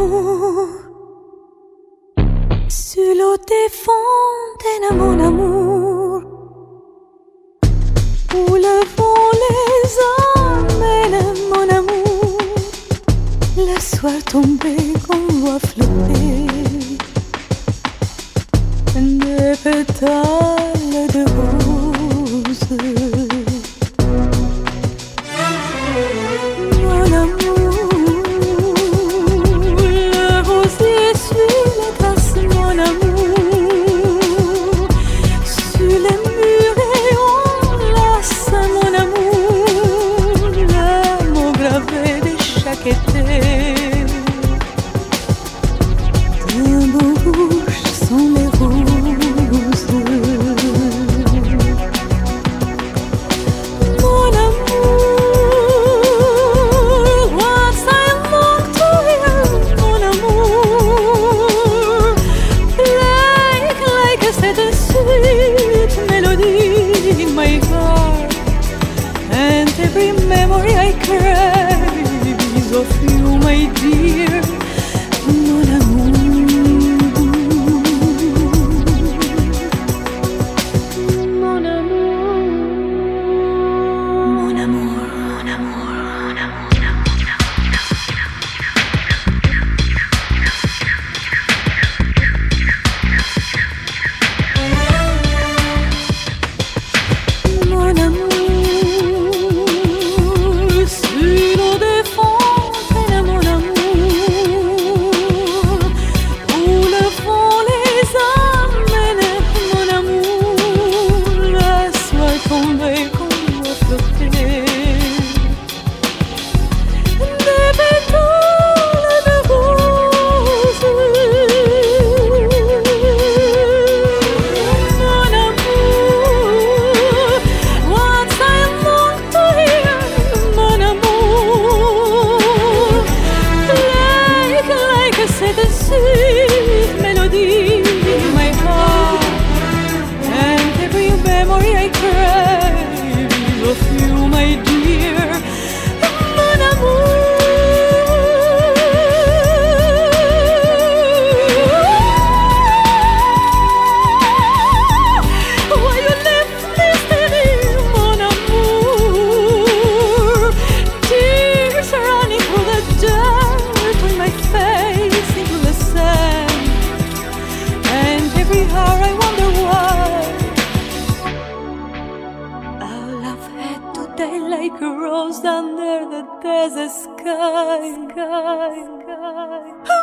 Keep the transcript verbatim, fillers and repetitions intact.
amour. Sur l'eau des fontaines, mon amour, où le vent les emmène, mon amour. Le soir tombé, qu'on voit flotter des pétales de rose. Mon amour, le rosier suit les traces, mon amour. Sur les murs et on lasse, mon amour, les mots gravés de chaque été. De beaux rouges sont les roses. Mon amour, what I long to hear, mon amour, like, like cette sweet melody in my heart, and every memory I crave of you, my dear, mon amour. Like a rose under the desert sky, sky, sky.